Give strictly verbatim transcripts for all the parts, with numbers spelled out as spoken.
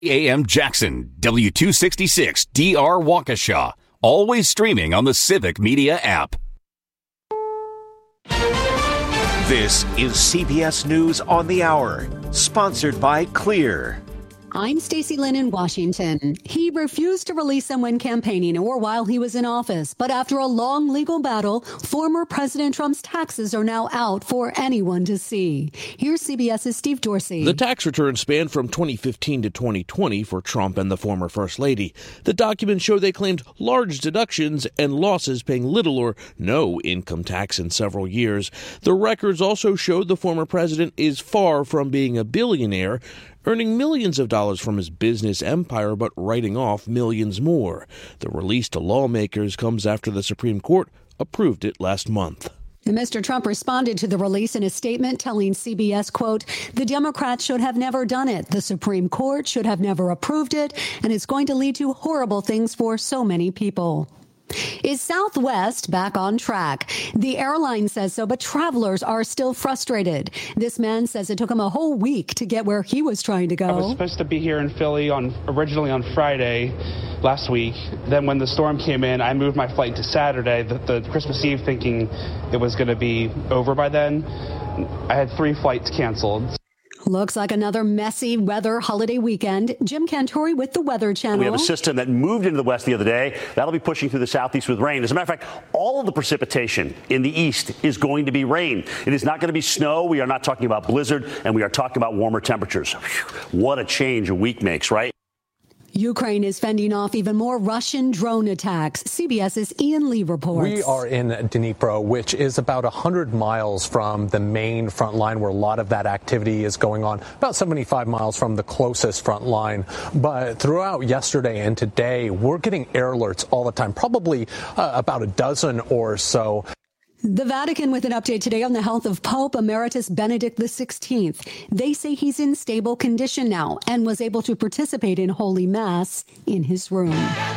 A M Jackson, W two sixty-six D R Waukesha. Always streaming on the Civic Media app. This is C B S News on the Hour, sponsored by Clear. I'm Stacey Lynn in Washington. He refused to release someone campaigning or while he was in office. But after a long legal battle, former President Trump's taxes are now out for anyone to see. Here's CBS's Steve Dorsey. The tax returns span from twenty fifteen to twenty twenty for Trump and the former First Lady. The documents show they claimed large deductions and losses, paying little or no income tax in several years. The records also showed the former president is far from being a billionaire, earning millions of dollars from his business empire, but writing off millions more. The release to lawmakers comes after the Supreme Court approved it last month. Mister Trump responded to the release in a statement telling C B S, quote, the Democrats should have never done it. The Supreme Court should have never approved it, and it's going to lead to horrible things for so many people. Is Southwest back on track? The airline says so, but travelers are still frustrated. This man says it took him a whole week to get where he was trying to go. I was supposed to be here in Philly on originally on Friday last week. Then when the storm came in, I moved my flight to Saturday, the, the Christmas Eve, thinking it was going to be over by then. I had three flights canceled. Looks like another messy weather holiday weekend. Jim Cantori with the Weather Channel. We have a system that moved into the west the other day. That'll be pushing through the southeast with rain. As a matter of fact, all of the precipitation in the east is going to be rain. It is not going to be snow. We are not talking about blizzard, and we are talking about warmer temperatures. Whew, what a change a week makes, right? Ukraine is fending off even more Russian drone attacks. CBS's Ian Lee reports. We are in Dnipro, which is about one hundred miles from the main front line where a lot of that activity is going on, about seventy-five miles from the closest front line. But throughout yesterday and today, we're getting air alerts all the time, probably uh, about a dozen or so. The Vatican with an update today on the health of Pope Emeritus Benedict the sixteenth. They say he's in stable condition now and was able to participate in Holy Mass in his room.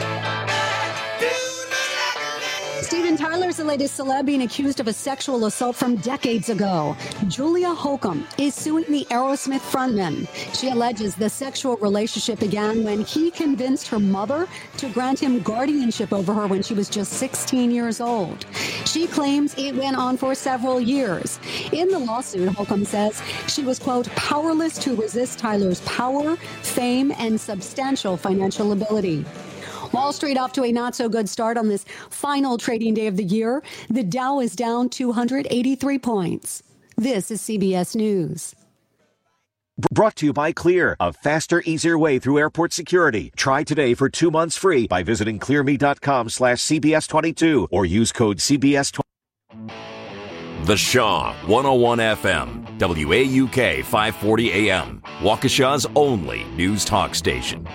Steven Tyler's the latest celeb being accused of a sexual assault from decades ago. Julia Holcomb is suing the Aerosmith frontman. She alleges the sexual relationship began when he convinced her mother to grant him guardianship over her when she was just sixteen years old. She claims it went on for several years. In the lawsuit, Holcomb says she was, quote, powerless to resist Tyler's power, fame, and substantial financial ability. Wall Street off to a not-so-good start on this final trading day of the year. The Dow is down two hundred eighty-three points. This is C B S News. Brought to you by Clear, a faster, easier way through airport security. Try today for two months free by visiting clearme.com slash CBS22 or use code C B S twenty. The Shaw, one oh one F M, W A U K five forty A M, Waukesha's only news talk station.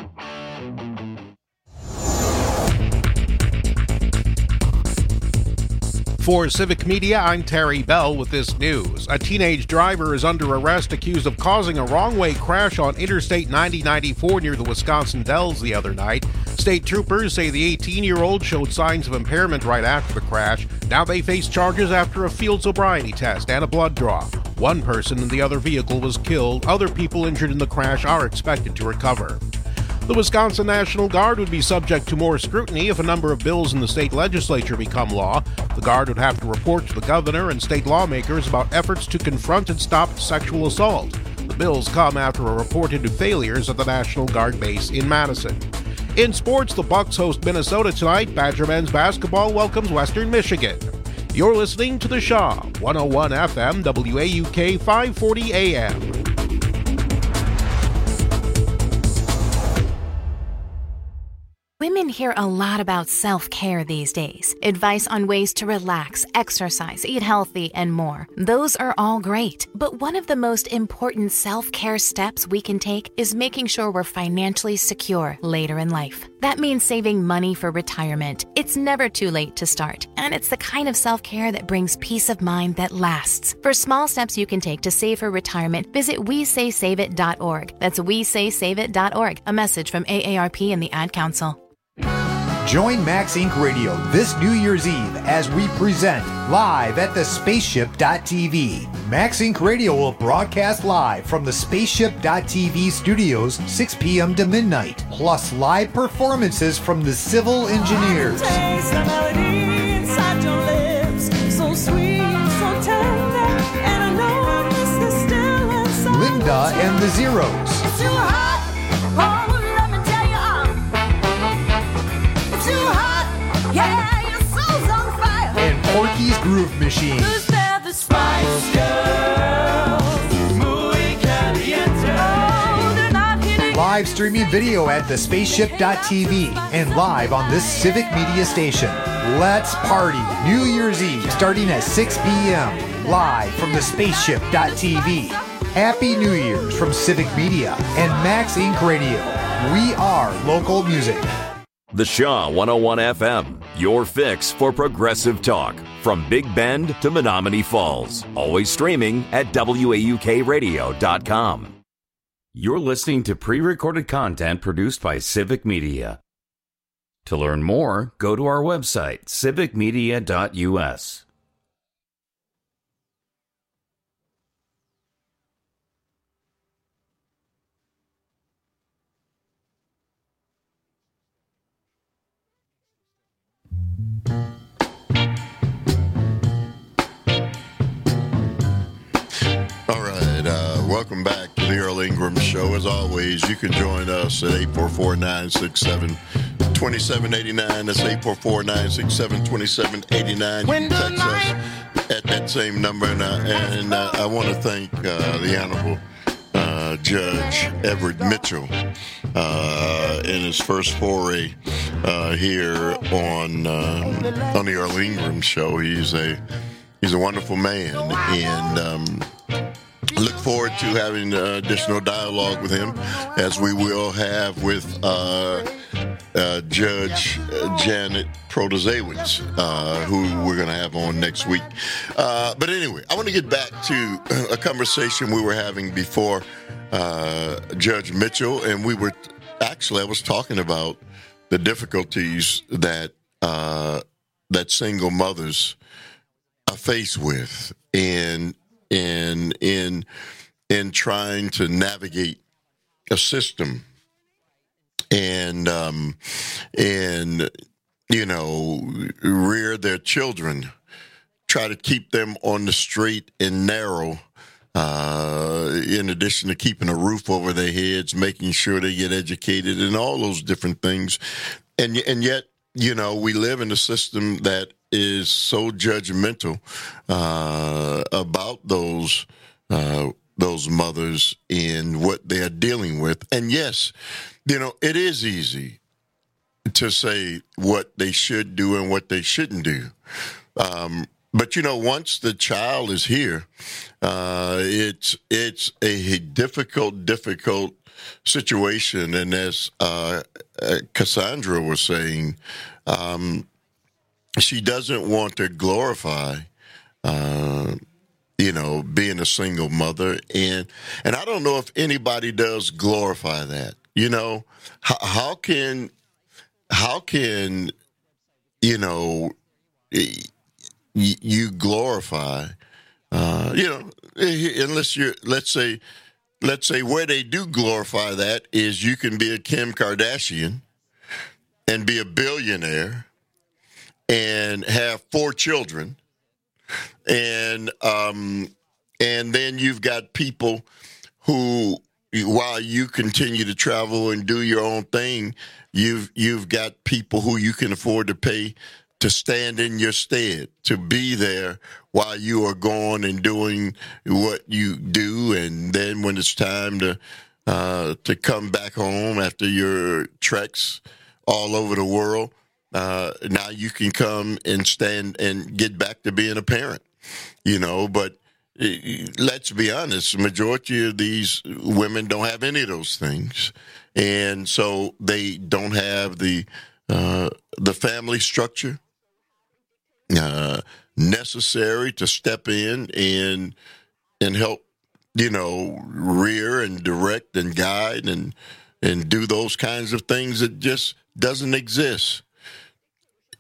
For Civic Media, I'm Terry Bell with this news. A teenage driver is under arrest accused of causing a wrong-way crash on Interstate ninety ninety-four near the Wisconsin Dells the other night. State troopers say the eighteen-year-old showed signs of impairment right after the crash. Now they face charges after a field sobriety test and a blood draw. One person in the other vehicle was killed. Other people injured in the crash are expected to recover. The Wisconsin National Guard would be subject to more scrutiny if a number of bills in the state legislature become law. The Guard would have to report to the governor and state lawmakers about efforts to confront and stop sexual assault. The bills come after a report into failures at the National Guard base in Madison. In sports, the Bucks host Minnesota tonight. Badger men's basketball welcomes Western Michigan. You're listening to The Shaw, one oh one F M, W A U K five forty A M. Women hear a lot about self-care these days. Advice on ways to relax, exercise, eat healthy, and more. Those are all great. But one of the most important self-care steps we can take is making sure we're financially secure later in life. That means saving money for retirement. It's never too late to start. And it's the kind of self-care that brings peace of mind that lasts. For small steps you can take to save for retirement, visit we say save it dot org. That's we say save it dot org. A message from A A R P and the Ad Council. Join Max Incorporated. Radio this New Year's Eve as we present live at the spaceship dot t v. Max Incorporated. Radio will broadcast live from the spaceship dot t v studios six p.m. to midnight, plus live performances from the Civil Engineers. Linda and the Zeros. Yeah, your soul's on fire. And Porky's Groove Machine. Who's there, the Spice Girls? Muy caliente. Oh, they're not hitting. Live streaming video at the spaceship dot t v and live on this Civic Media station. Let's party New Year's Eve starting at six p.m. live from the spaceship dot t v. Happy New Year's from Civic Media and Max Incorporated. Radio. We are local music. The Shaw one oh one F M, your fix for progressive talk. From Big Bend to Menominee Falls. Always streaming at W A U K radio dot com. You're listening to pre-recorded content produced by Civic Media. To learn more, go to our website, civic media dot u s. Welcome back to the Earl Ingram Show. As always, you can join us at eight four four, nine six seven, two seven eight nine. That's eight four four, nine six seven, two seven eight nine. You can text us at that same number. And, uh, and uh, I want to thank uh, the Honorable uh, Judge Everett Mitchell uh, in his first foray uh, here on uh, on the Earl Ingram Show. He's a he's a wonderful man, and um, look forward to having uh, additional dialogue with him, as we will have with uh, uh, Judge uh, Janet Protasewicz, uh, who we're going to have on next week. Uh, but anyway, I want to get back to a conversation we were having before uh, Judge Mitchell, and we were actually I was talking about the difficulties that uh, that single mothers are faced with, and in in in trying to navigate a system, and um, and you know, rear their children, try to keep them on the straight and narrow, uh, in addition to keeping a roof over their heads, making sure they get educated, and all those different things, and and yet, you know, we live in a system that is so judgmental uh, about those uh, those mothers and what they are dealing with. And yes, you know, it is easy to say what they should do and what they shouldn't do. Um, but, you know, once the child is here, uh, it's it's a difficult, difficult situation. And as uh, Cassandra was saying, um, she doesn't want to glorify, uh, you know, being a single mother. And and I don't know if anybody does glorify that. You know, how, how can, how can, you know, you glorify, uh, you know, unless you're, let's say, let's say where they do glorify that is you can be a Kim Kardashian and be a billionaire and have four children, and um, and then you've got people who, while you continue to travel and do your own thing, you've you've got people who you can afford to pay to stand in your stead, to be there while you are gone and doing what you do, and then when it's time to uh, to come back home after your treks all over the world, Uh, now you can come and stand and get back to being a parent, you know, but uh, let's be honest, the majority of these women don't have any of those things. And so they don't have the, uh, the family structure, uh, necessary to step in and, and help, you know, rear and direct and guide and, and do those kinds of things that just doesn't exist.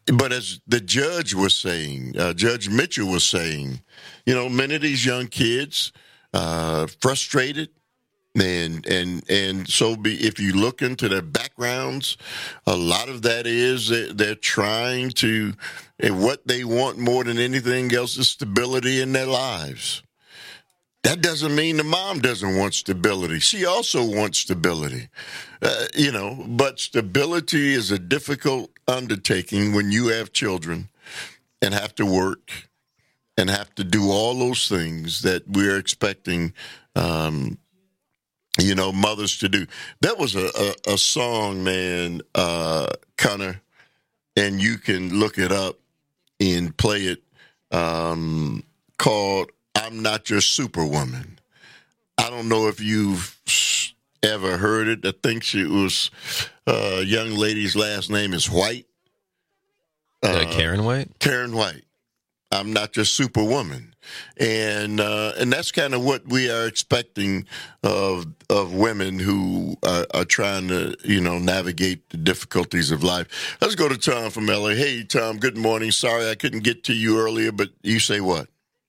but as the judge was saying, uh, Judge Mitchell was saying, you know, many of these young kids uh, frustrated. And and and so be, if you look into their backgrounds, a lot of that is that they're trying to, and what they want more than anything else is stability in their lives. That doesn't mean the mom doesn't want stability. She also wants stability, uh, you know, but stability is a difficult undertaking when you have children and have to work and have to do all those things that we're expecting um you know, mothers to do. That was a, a, a song, man, uh, Connor, and you can look it up and play it, um, called I'm Not Your Superwoman. I don't know if you've ever heard it. I think she was, uh, young lady's last name is White. Uh, uh, Karen White? Karen White. I'm Not Your Superwoman. And uh, and that's kind of what we are expecting of of women who are, are trying to, you know, navigate the difficulties of life. Let's go to Tom from L A. Hey, Tom, good morning. Sorry I couldn't get to you earlier, but you say what?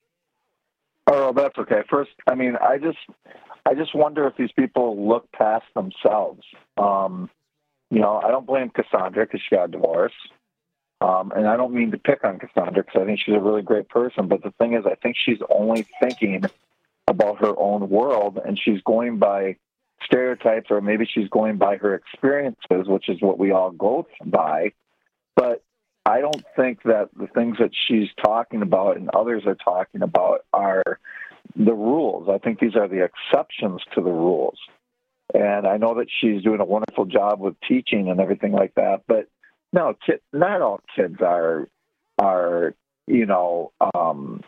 Oh, that's okay. First, I mean, I just I just wonder if these people look past themselves. Um, you know, I don't blame Cassandra because she got a divorce. Um, and I don't mean to pick on Cassandra because I think she's a really great person. But the thing is, I think she's only thinking about her own world, and she's going by stereotypes, or maybe she's going by her experiences, which is what we all go by. But I don't think that the things that she's talking about and others are talking about are the rules. I think these are the exceptions to the rules. And I know that she's doing a wonderful job with teaching and everything like that, but no, kid, not all kids are, are you know, um,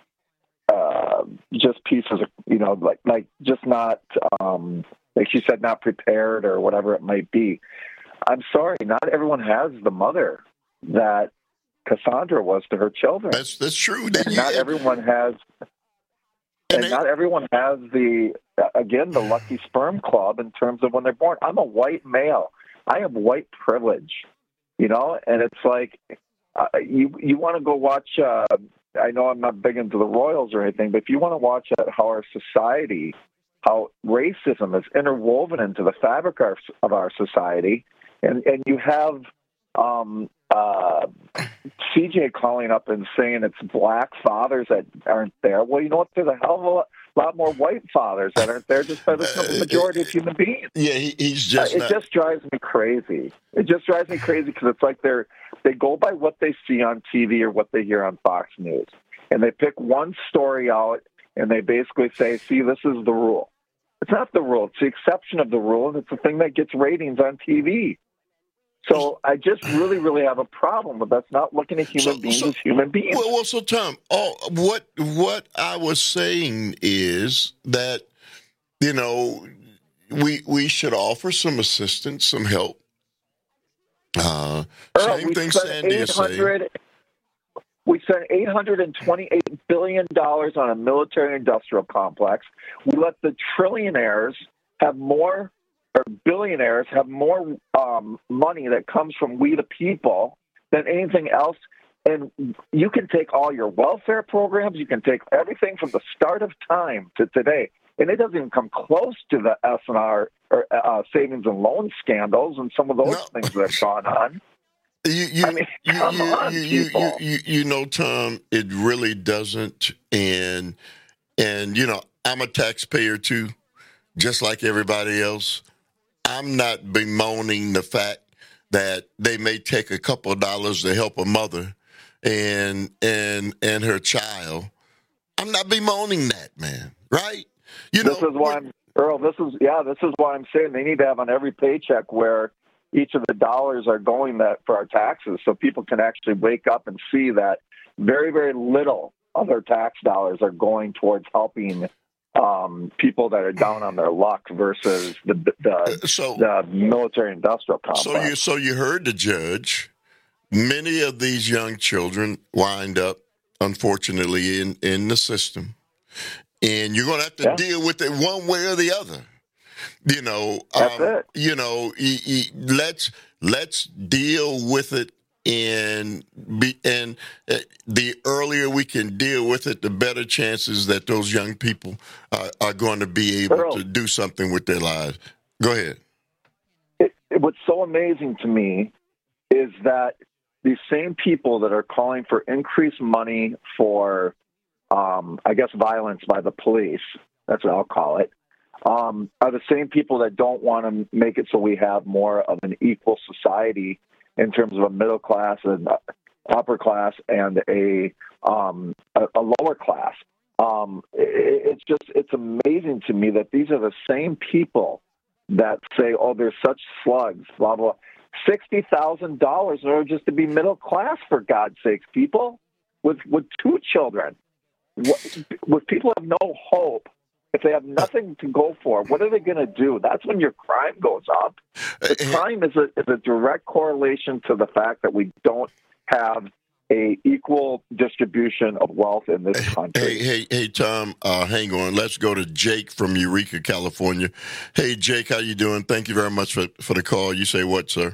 uh, just pieces of, you know, like, like just not, um, like she said, not prepared or whatever it might be. I'm sorry, not everyone has the mother that Cassandra was to her children. That's that's true. And not everyone has, and, and not everyone has the, again, the lucky sperm club in terms of when they're born. I'm a white male. I have white privilege. You know, and it's like uh, you you want to go watch. Uh, I know I'm not big into the Royals or anything, but if you want to watch at how our society, how racism is interwoven into the fabric of, of our society, and and you have um, uh, C J calling up and saying it's black fathers that aren't there. Well, you know what? There's a hell of a lot. A lot more white fathers that aren't there just by the majority of human beings. Yeah, he, he's just. Uh, it not... just drives me crazy. It just drives me crazy because it's like they're they go by what they see on T V or what they hear on Fox News, and they pick one story out and they basically say, "See, this is the rule." It's not the rule; it's the exception of the rule, and it's the thing that gets ratings on T V. So I just really, really have a problem with us not looking at human so, beings so, as human beings. Well, well so Tom, all, what what I was saying is that, you know, we we should offer some assistance, some help. Uh, Earl, same thing Sandy is saying. We spent eight hundred twenty-eight billion dollars on a military-industrial complex. We let the trillionaires have more, or billionaires have more um, money that comes from we the people than anything else. And you can take all your welfare programs, you can take everything from the start of time to today, and it doesn't even come close to the S and R or uh, savings and loan scandals and some of those no. things that have gone on. You, you, I mean, you, come you, on, you, you, people. you, you, you know, Tom, it really doesn't. And, and, you know, I'm a taxpayer too, just like everybody else. I'm not bemoaning the fact that they may take a couple of dollars to help a mother and, and, and her child. I'm not bemoaning that, man. Right? You know, this is why I'm, Earl, this is, yeah, this is why I'm saying they need to have on every paycheck where each of the dollars are going that for our taxes, so people can actually wake up and see that very, very little of their tax dollars are going towards helping um, people that are down on their luck versus the the, so, the military-industrial complex. So you, so you heard the judge. Many of these young children wind up, unfortunately, in, in the system, and you're going to have to yeah. deal with it one way or the other. You know, That's um, it. you know, he, he, let's let's deal with it And be, and uh, the earlier we can deal with it, the better chances that those young people uh, are going to be able Earl, to do something with their lives. Go ahead. It, it, what's so amazing to me is that these same people that are calling for increased money for, um, I guess, violence by the police, that's what I'll call it, um, are the same people that don't want to make it so we have more of an equal society in terms of a middle class and upper class and a um, a, a lower class. Um, it, it's just it's amazing to me that these are the same people that say, "Oh, they're such slugs." Blah blah. Sixty thousand dollars in order just to be middle class, for God's sakes, people with with two children. With people have no hope. If they have nothing to go for, what are they going to do? That's when your crime goes up. The crime is a, is a direct correlation to the fact that we don't have a equal distribution of wealth in this country. Hey, hey, hey, Tom, uh, hang on. Let's go to Jake from Eureka, California. Hey, Jake, how you doing? Thank you very much for, for the call. You say what, sir?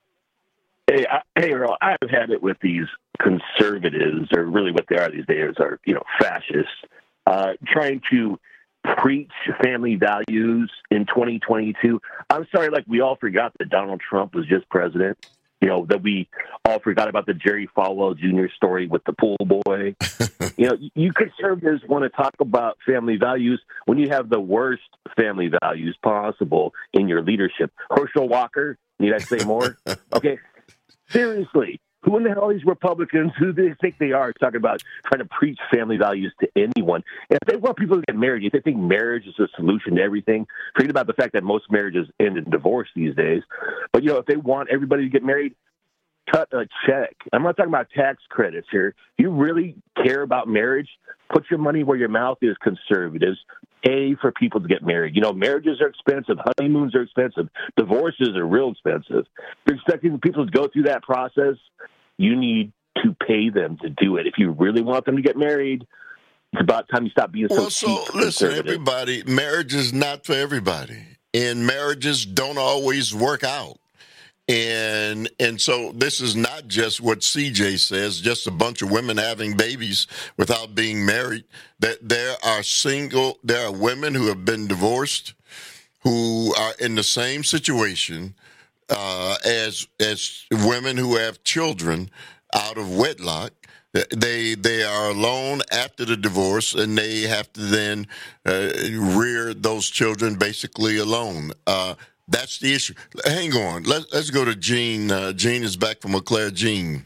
Hey, I, hey, Earl, I've had it with these conservatives, or really what they are these days, are, you know, fascists, uh, trying to preach family values in twenty twenty-two. I'm sorry, like we all forgot that Donald Trump was just president. You know, that we all forgot about the Jerry Falwell Junior story with the pool boy. You know, you conservatives want to talk about family values when you have the worst family values possible in your leadership. Herschel Walker, need I say more? Okay, seriously. Who in the hell are these Republicans? Who do they think they are talking about trying to preach family values to anyone? And if they want people to get married, if they think marriage is a solution to everything, forget about the fact that most marriages end in divorce these days. But, you know, if they want everybody to get married, cut a check. I'm not talking about tax credits here. If you really care about marriage, put your money where your mouth is, conservatives. Pay for people to get married. You know, marriages are expensive. Honeymoons are expensive. Divorces are real expensive. If you're expecting people to go through that process, you need to pay them to do it. If you really want them to get married, it's about time you stop being so well, so cheap. Listen, everybody, marriage is not for everybody. And marriages don't always work out. And and so this is not just what C J says, just a bunch of women having babies without being married. That there are single, there are women who have been divorced, who are in the same situation uh, as as women who have children out of wedlock. They they are alone after the divorce, and they have to then uh, rear those children basically alone. Uh, That's the issue. Hang on. Let, let's go to Jean. Uh, Jean is back from Eau Claire. Jean.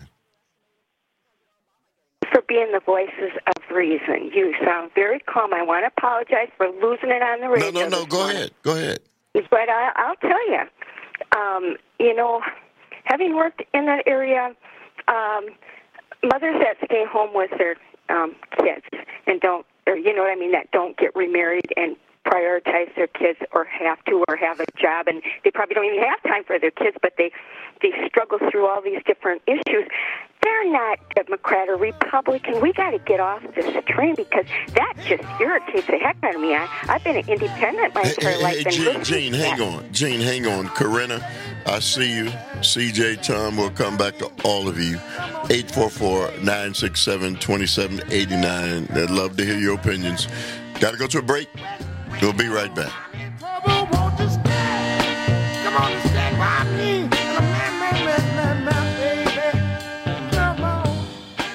For being the voices of reason. You sound very calm. I want to apologize for losing it on the radio. No, no, no. Go morning. ahead. Go ahead. But I, I'll tell you, um, you know, having worked in that area, um, mothers that stay home with their um, kids and don't, or you know what I mean, that don't get remarried and prioritize their kids or have to or have a job, and they probably don't even have time for their kids, but they they struggle through all these different issues. They're not Democrat or Republican. We got to get off this train because that just irritates the heck out of me. I, I've been an independent my entire hey, life. Hey, and Jean, Jean hang on. Jean, hang on. Corinna, I see you. C J, Tom, we'll come back to all of you. eight four four, nine six seven, two seven eight nine. I'd love to hear your opinions. Got to go to a break. We'll be right back. Come on and stand by me. Man, man, man, man, man, baby. Come on.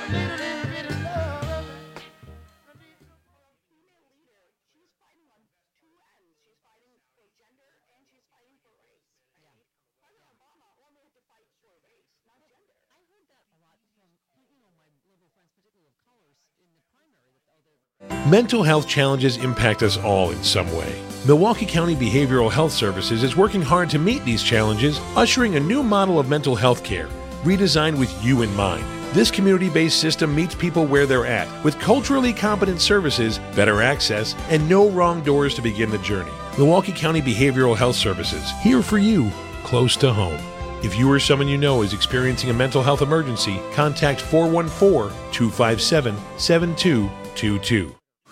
Mental health challenges impact us all in some way. Milwaukee County Behavioral Health Services is working hard to meet these challenges, ushering a new model of mental health care, redesigned with you in mind. This community-based system meets people where they're at, with culturally competent services, better access, and no wrong doors to begin the journey. Milwaukee County Behavioral Health Services, here for you, close to home. If you or someone you know is experiencing a mental health emergency, contact four one four, two five seven, seven two two two.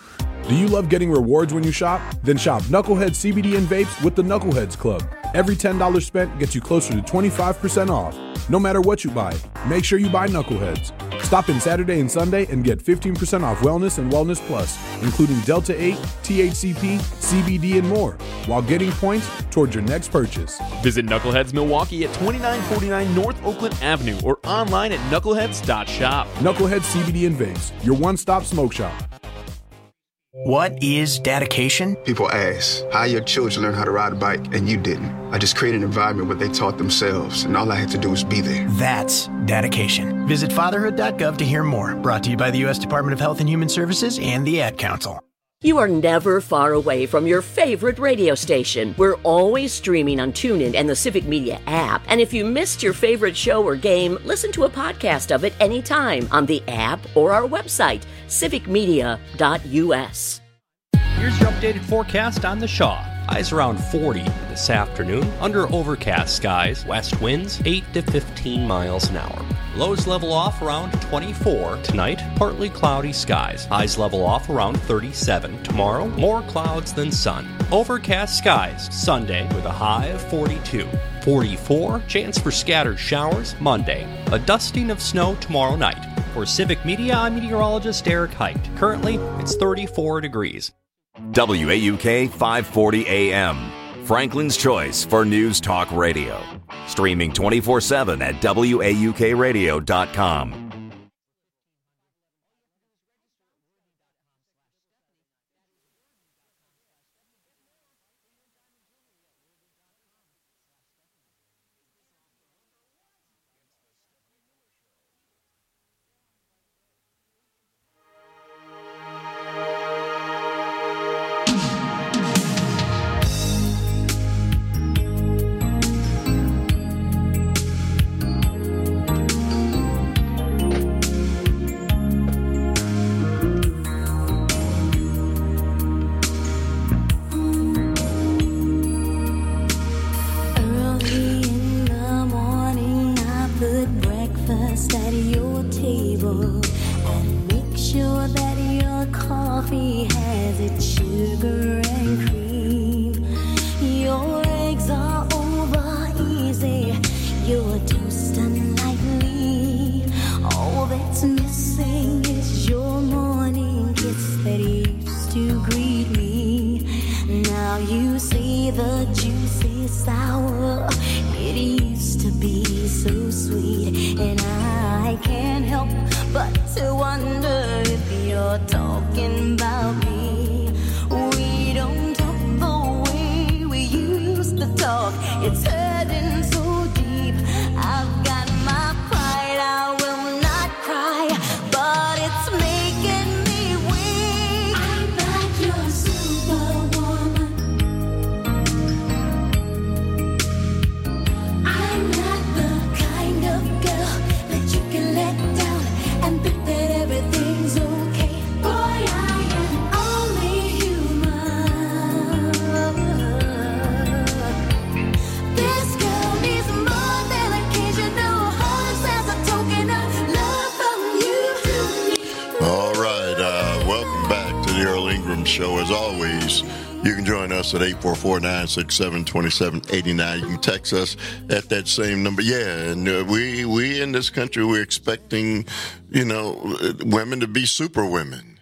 Do you love getting rewards when you shop? Then shop Knucklehead C B D and vapes with the Knuckleheads Club. Every ten dollars spent gets you closer to twenty-five percent off. No matter what you buy, make sure you buy Knuckleheads. Stop in Saturday and Sunday and get fifteen percent off Wellness and Wellness Plus, including Delta eight, T H C P, C B D, and more, while getting points towards your next purchase. Visit Knuckleheads Milwaukee at twenty-nine forty-nine North Oakland Avenue or online at knuckleheads dot shop. Knucklehead C B D and vapes, your one-stop smoke shop. What is dedication? People ask, how your children learn how to ride a bike and you didn't? I just created an environment where they taught themselves, and all I had to do was be there. That's dedication. Visit fatherhood dot gov to hear more. Brought to you by the U S Department of Health and Human Services and the Ad Council. You are never far away from your favorite radio station. We're always streaming on TuneIn and the Civic Media app. And if you missed your favorite show or game, listen to a podcast of it anytime on the app or our website, civic media dot u s. Here's your updated forecast on the Shaw. Highs around forty this afternoon, under overcast skies, west winds eight to fifteen miles an hour. Lows level off around twenty-four. Tonight, partly cloudy skies. Highs level off around thirty-seven. Tomorrow, more clouds than sun. Overcast skies Sunday with a high of forty-two. forty-four, chance for scattered showers Monday. A dusting of snow tomorrow night. For Civic Media, I'm meteorologist Eric Height. Currently, it's thirty-four degrees. W A U K five forty A M, Franklin's choice for news talk radio. Streaming twenty-four seven at W A U K radio dot com. At eight four four, nine six seven, two seven eight nine. You can text us at that same number. Yeah, and uh, we we in this country, we're expecting, you know, women to be super women.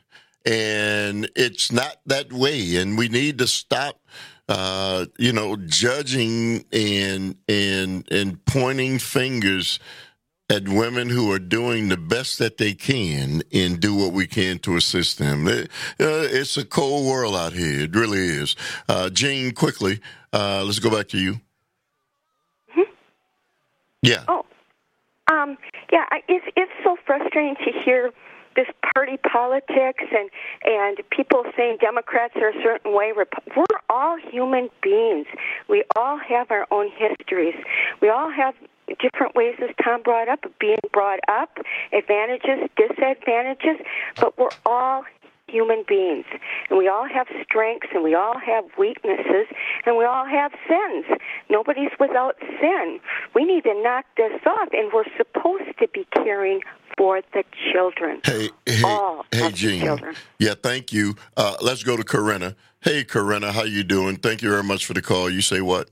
And it's not that way. And we need to stop, uh, you know, judging and, and, and pointing fingers at women who are doing the best that they can and do what we can to assist them. It, uh, it's a cold world out here. It really is. Uh, Jean, quickly, uh, let's go back to you. Mm-hmm. Yeah. Oh, um, yeah. It's it's so frustrating to hear this party politics and and people saying Democrats are a certain way. We're all human beings. We all have our own histories. We all have different ways, as Tom brought up, of being brought up, advantages, disadvantages, but we're all human beings, and we all have strengths, and we all have weaknesses, and we all have sins. Nobody's without sin. We need to knock this off, and we're supposed to be caring for the children. Hey, hey, All hey, of the Gene. children. Yeah, thank you. Uh, let's go to Corinna. Hey, Corinna, how you doing? Thank you very much for the call. You say what?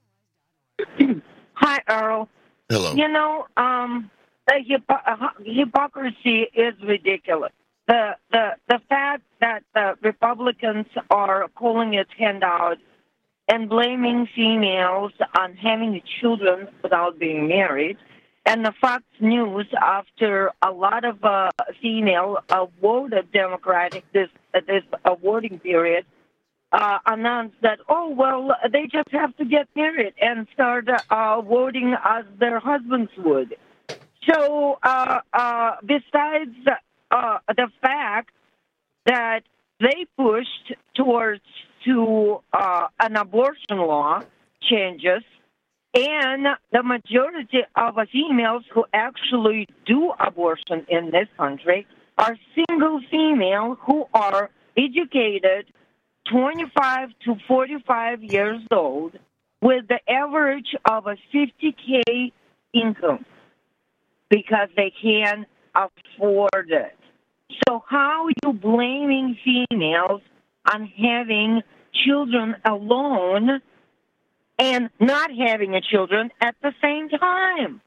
Hi, Earl. Hello. You know, um, the hypo- uh, hypocrisy is ridiculous. The the the fact that the Republicans are calling it handouts and blaming females on having children without being married, and the Fox News, after a lot of uh, female uh, voted Democratic this uh, this uh, voting period, uh, announced that, oh, well, they just have to get married and start uh, voting as their husbands would. So uh, uh, besides uh, the fact that they pushed towards to uh, an abortion law changes, and the majority of the females who actually do abortion in this country are single female who are educated, twenty-five to forty-five years old, with the average of a fifty K income because they can afford it. So how are you blaming females on having children alone and not having a children at the same time?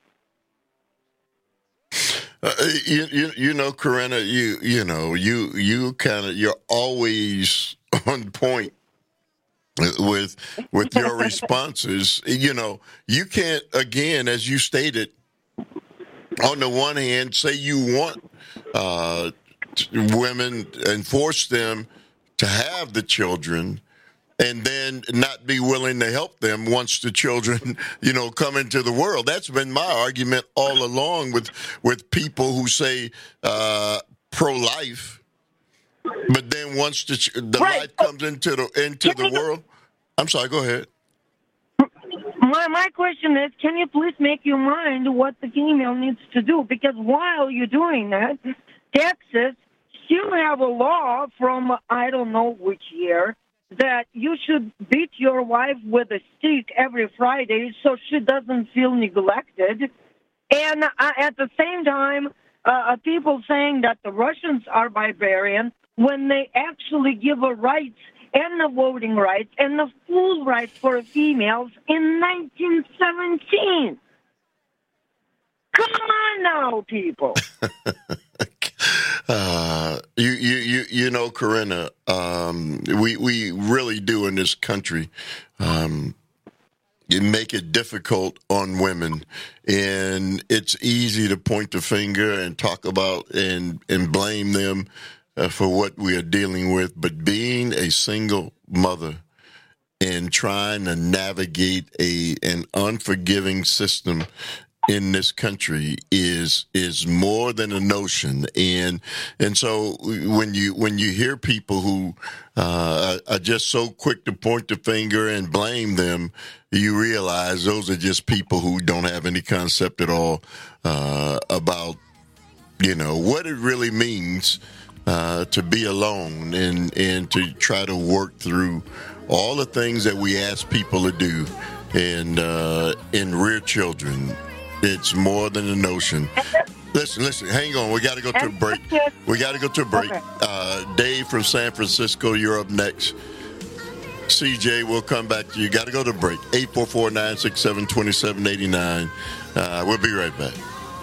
Uh, you, you you know, Corinna, you you know, you you kind of you're always on point with with your responses. You know, you can't, again, as you stated, on the one hand, say you want uh, women and force them to have the children, and then not be willing to help them once the children, you know, come into the world. That's been my argument all along with with people who say uh, pro-life, but then once the the right. life comes into the into the world, I'm sorry. Go ahead. My my question is, can you please make your mind what the female needs to do? Because while you're doing that, Texas still have a law from I don't know which year that you should beat your wife with a stick every Friday so she doesn't feel neglected. And uh, at the same time, uh, people saying that the Russians are barbarian when they actually give a rights and the voting rights and the full rights for females in nineteen seventeen. Come on now, people. Uh, you, you, you, you know, Corinna, um, we, we really do in this country, um, you make it difficult on women, and it's easy to point the finger and talk about and, and blame them uh, for what we are dealing with. But being a single mother and trying to navigate a, an unforgiving system in this country is is more than a notion, and and so when you when you hear people who uh, are just so quick to point the finger and blame them, you realize those are just people who don't have any concept at all uh, about, you know, what it really means uh, to be alone and and to try to work through all the things that we ask people to do and uh, and rear children. It's more than a notion. Listen, listen, hang on. We got to go to a break. We got to go to a break. Uh, Dave from San Francisco, you're up next. C J, we'll come back to you. Got to go to a break. eight four four, nine six seven, two seven eight nine. Uh, we'll be right back.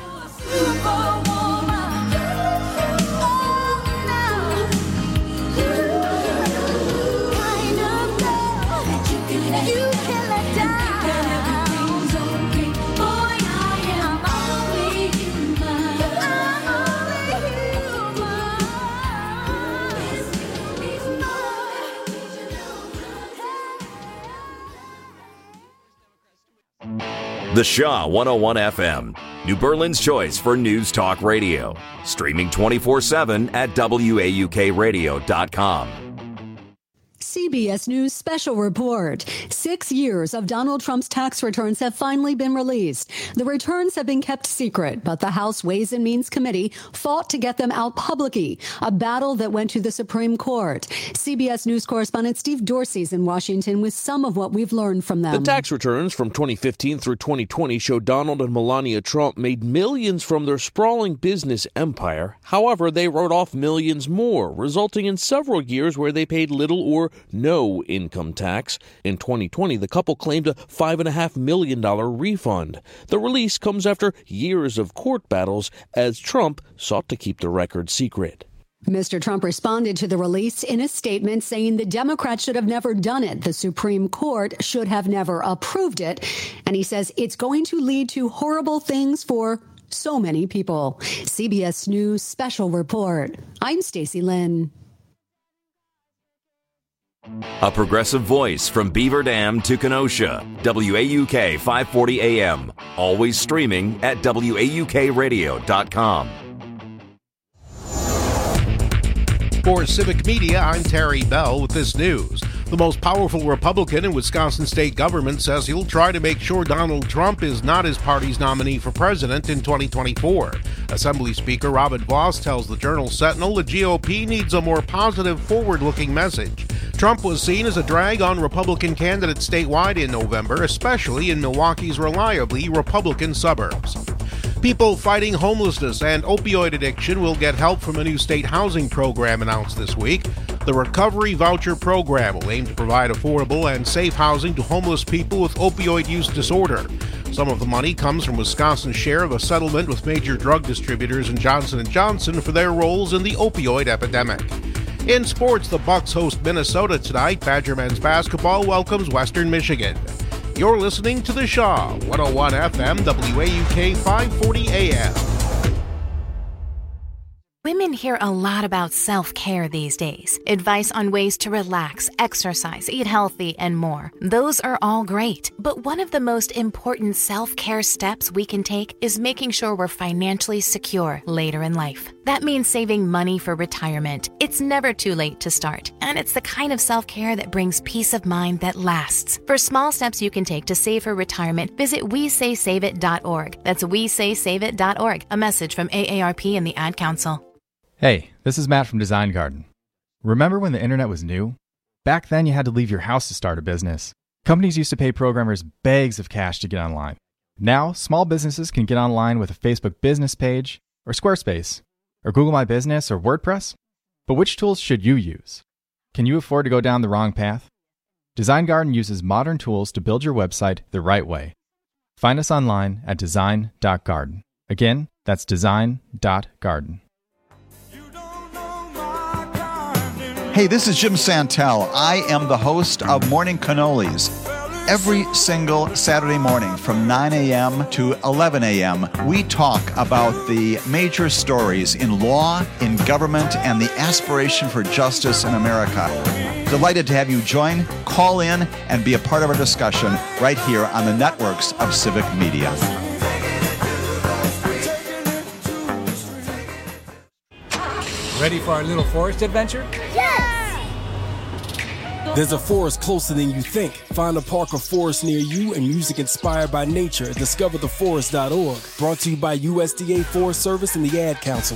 The Shaw one oh one F M, New Berlin's choice for news talk radio. Streaming twenty-four seven at W A U K radio dot com. C B S News special report. Six years of Donald Trump's tax returns have finally been released. The returns have been kept secret, but the House Ways and Means Committee fought to get them out publicly, a battle that went to the Supreme Court. C B S News correspondent Steve Dorsey's in Washington with some of what we've learned from them. The tax returns from twenty fifteen through twenty twenty show Donald and Melania Trump made millions from their sprawling business empire. However, they wrote off millions more, resulting in several years where they paid little or no income tax. In twenty twenty, the couple claimed a five point five million dollars refund. The release comes after years of court battles as Trump sought to keep the record secret. Mister Trump responded to the release in a statement saying the Democrats should have never done it. The Supreme Court should have never approved it. And he says it's going to lead to horrible things for so many people. C B S News special report. I'm Stacey Lynn. A progressive voice from Beaver Dam to Kenosha. W A U K five forty A M. Always streaming at W A U K radio dot com. For Civic Media, I'm Terry Bell with this news. The most powerful Republican in Wisconsin state government says he'll try to make sure Donald Trump is not his party's nominee for president in twenty twenty-four. Assembly Speaker Robin Vos tells the Journal Sentinel the G O P needs a more positive, forward-looking message. Trump was seen as a drag on Republican candidates statewide in November, especially in Milwaukee's reliably Republican suburbs. People fighting homelessness and opioid addiction will get help from a new state housing program announced this week. The Recovery Voucher Program will aim to provide affordable and safe housing to homeless people with opioid use disorder. Some of the money comes from Wisconsin's share of a settlement with major drug distributors and Johnson and Johnson for their roles in the opioid epidemic. In sports, the Bucks host Minnesota tonight. Badger men's basketball welcomes Western Michigan. You're listening to The Shaw, one oh one F M, W A U K five forty A M. Women hear a lot about self-care these days. Advice on ways to relax, exercise, eat healthy, and more. Those are all great. But one of the most important self-care steps we can take is making sure we're financially secure later in life. That means saving money for retirement. It's never too late to start. And it's the kind of self-care that brings peace of mind that lasts. For small steps you can take to save for retirement, visit we say save it dot org. That's we say save it dot org. A message from A A R P and the Ad Council. Hey, this is Matt from Design Garden. Remember when the internet was new? Back then you had to leave your house to start a business. Companies used to pay programmers bags of cash to get online. Now, small businesses can get online with a Facebook business page, or Squarespace, or Google My Business, or WordPress. But which tools should you use? Can you afford to go down the wrong path? Design Garden uses modern tools to build your website the right way. Find us online at design dot garden. Again, that's design dot garden. Hey, this is Jim Santel. I am the host of Morning Cannolis. Every single Saturday morning from nine a.m. to eleven a.m., we talk about the major stories in law, in government, and the aspiration for justice in America. Delighted to have you join, call in, and be a part of our discussion right here on the networks of Civic Media. Ready for our little forest adventure? Yes! There's a forest closer than you think. Find a park or forest near you and music inspired by nature at discover the forest dot org. Brought to you by U S D A Forest Service and the Ad Council.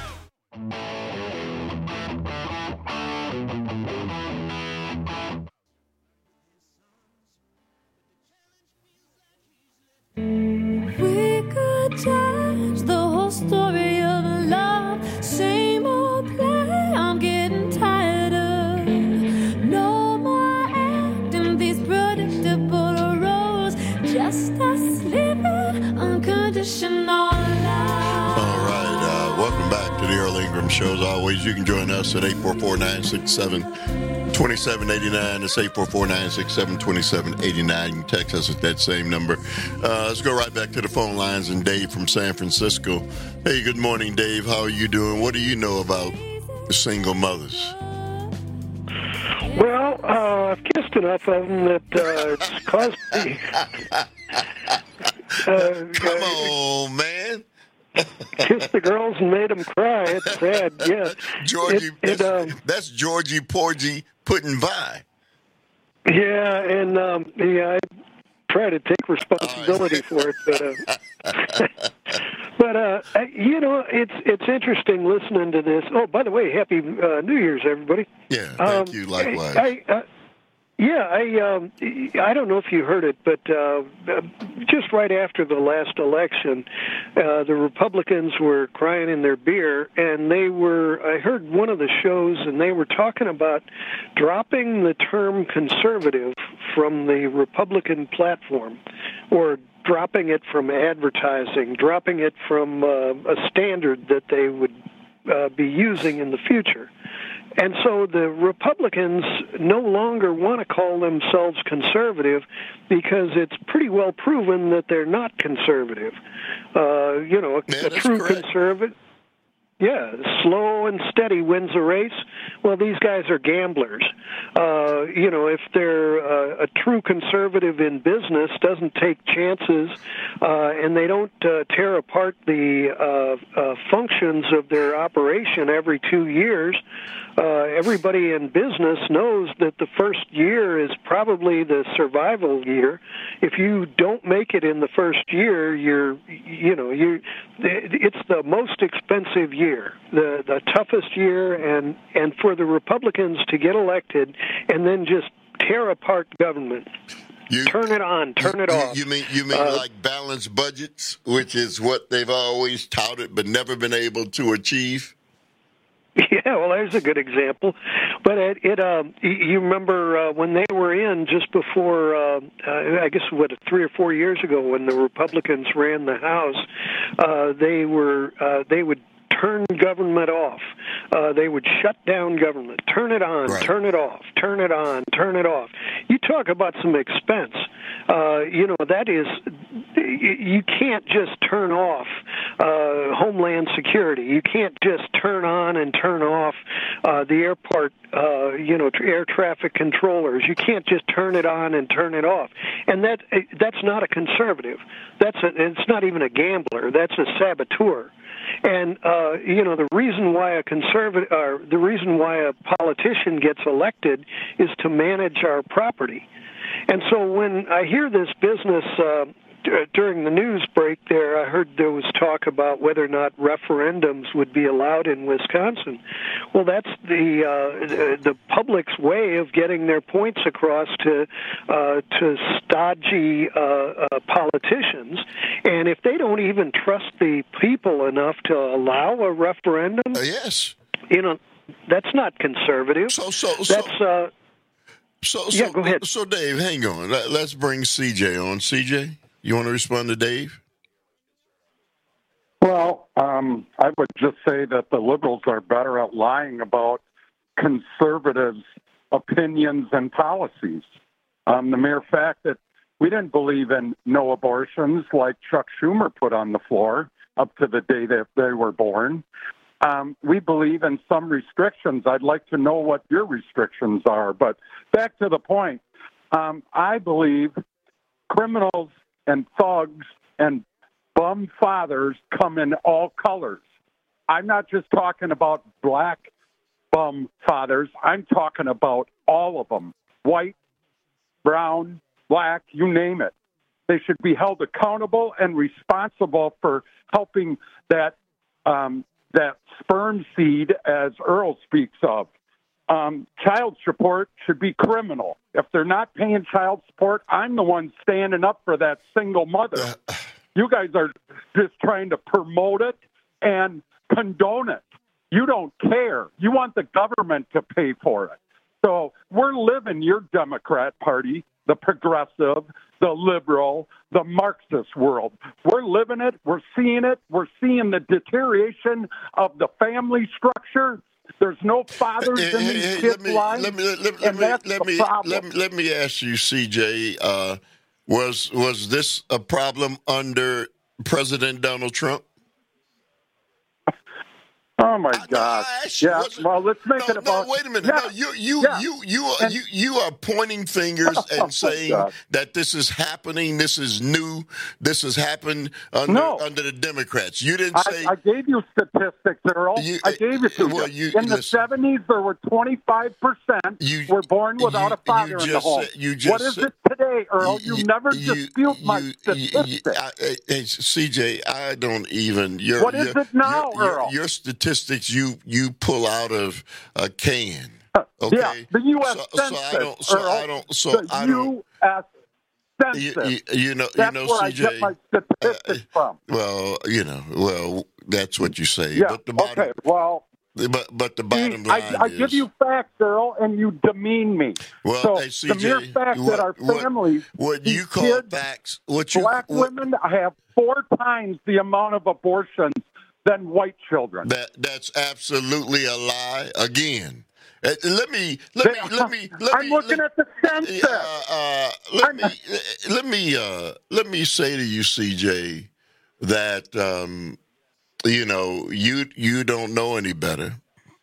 We could change the whole story of love. Same old play, I'm getting tired of. No more acting these predictable roles. Just us living unconditional love. All right, uh, welcome back to the Earl Ingram Show. As always, you can join us at eight four four, nine six seven, two seven eight nine. That's eight four four, nine six seven, two seven eight nine. You can text us at that same number. Uh, let's go right back to the phone lines and Dave from San Francisco. Hey, good morning, Dave. How are you doing? What do you know about single mothers? Well, uh, I've kissed enough of them that uh, it's caused me... uh, Come on, man. kissed the girls and made them cry. It's sad, yeah. Georgie, it, it, that's, um, that's Georgie Porgy putting by. Yeah, and um, yeah, I try to take responsibility for it, but uh, but uh, you know, it's it's interesting listening to this. Oh, by the way, happy uh, New Year's, everybody! Yeah, thank um, you. Likewise. I, I, uh, yeah, I um, I don't know if you heard it, but uh, just right after the last election, uh, the Republicans were crying in their beer, and they were. I heard one of the shows, and they were talking about dropping the term conservative from the Republican platform, or dropping it from advertising, dropping it from uh, a standard that they would uh, be using in the future. And so the Republicans no longer want to call themselves conservative because it's pretty well proven that they're not conservative. Uh, you know, a, yeah, a true correct. conservative. Yeah, slow and steady wins a race. Well, these guys are gamblers. Uh, you know, if they're uh, a true conservative in business, doesn't take chances, uh, and they don't uh, tear apart the uh, uh, functions of their operation every two years, uh, everybody in business knows that the first year is probably the survival year. If you don't make it in the first year, you're, you know, you, it's the most expensive year. The the toughest year, and, and for the Republicans to get elected and then just tear apart government, you, turn it on, turn you, it off. You mean you mean uh, like balanced budgets, which is what they've always touted but never been able to achieve? Yeah, well, there's a good example. But it, it um, you remember uh, when they were in just before, uh, uh, I guess, what, three or four years ago, when the Republicans ran the House, uh, they were uh, they would turn government off. Uh, they would shut down government, turn it on, right. turn it off, turn it on, turn it off. You talk about some expense. Uh, you know, that is, you can't just turn off uh, Homeland Security. You can't just turn on and turn off uh, the airport, uh, you know, air traffic controllers. You can't just turn it on and turn it off. And that that's not a conservative. That's a, it's not even a gambler. That's a saboteur. And uh, you know, the reason why a conservative, or the reason why a politician gets elected, is to manage our property. And so when I hear this business uh, d- during the news break there, I heard there was talk about whether or not referendums would be allowed in Wisconsin. Well, that's the uh, the, the public's way of getting their points across to uh, to stodgy uh, uh, politicians. And if they don't even trust the people enough to allow a referendum, uh, yes, you know, that's not conservative. So, so, that's. So, uh, so, yeah, so, go ahead. So, Dave, hang on. Let's bring C J on. C J, you want to respond to Dave? Well, um, I would just say that the liberals are better at lying about conservatives' opinions and policies. Um, the mere fact that we didn't believe in no abortions like Chuck Schumer put on the floor up to the day that they were born. Um, we believe in some restrictions. I'd like to know what your restrictions are. But back to the point, um, I believe criminals and thugs and bum fathers come in all colors. I'm not just talking about black bum fathers. I'm talking about all of them, white, brown, black, you name it. They should be held accountable and responsible for helping that um, that sperm seed, as Earl speaks of. Um, child support should be criminal. If they're not paying child support, I'm the one standing up for that single mother. You guys are just trying to promote it and condone it. You don't care. You want the government to pay for it. So we're living your Democrat Party, the progressive, the liberal, the Marxist world. We're living it. We're seeing it. We're seeing the deterioration of the family structure. There's no fathers Hey, in hey, these hey, kids' let me, lives, let me, let, let, and me, that's let, the me, problem. let, me, let me ask you, C J, uh, was was this a problem under President Donald Trump? Um, my I, God! I asked you, Yeah. Well, let's make no, it about. No, wait a minute. Yeah. No, you, you, Yeah. you, you, are, And- you, you are pointing fingers Oh, and saying God. that this is happening. This is new. This has happened under No. under the Democrats. You didn't I, say. I gave you statistics, Earl. You- I gave it to well, you. you- In the listen. seventies, there were twenty-five percent You- were born without you- a father you in the just home. said- you just what is said- it today, Earl? You, you- never you- dispute my you- statistics. you- I- I- I- C J, I don't even. Your, What is your, it now, your, your- Earl? Your statistics, you you pull out of a can. Okay. Yeah, the U S So, Census, so I don't. So Earl. I don't. So the I don't. U S You, Census. you, you know. That's you know, where C J. I get my statistics from. Well, you know. Well, that's what you say. Yeah. But the bottom. Okay. Well. But but the bottom See, line I, I is. give you facts, Earl, and you demean me. Well, so hey, C J, the mere fact what, that our what- families, what these you call kids, facts, what you black what, women have four times the amount of abortions than white children. that that's absolutely a lie. Again, Uh, let me let me let me let I'm me. looking let, at the census. uh, uh, let me let me uh, let me say to you, C J, that um, you know you you don't know any better.